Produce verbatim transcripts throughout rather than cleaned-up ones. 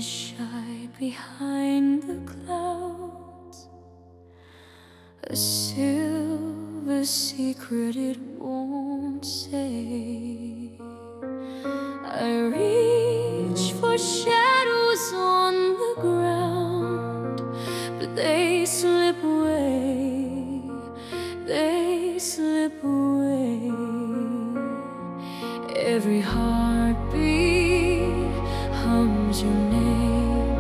wish I'd behind the clouds, a silver secret it won't say. I reach for shadows on the ground, but they slip away, they slip away. Every heartbeat hums your name,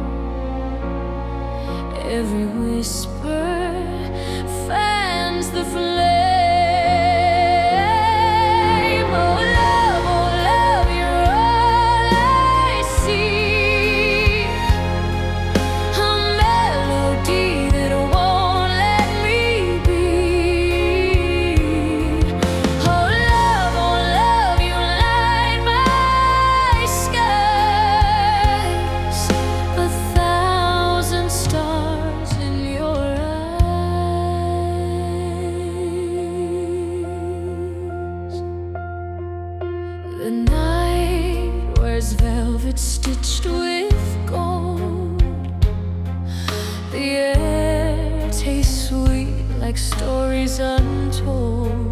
every whisper fans the flame. Oh love, oh love, you're all I see, a melody that won't let me be. Oh love, oh love, you light my skies, a thousand stars in your eyes. The night wears velvet stitched with gold, the air tastes sweet like stories untold.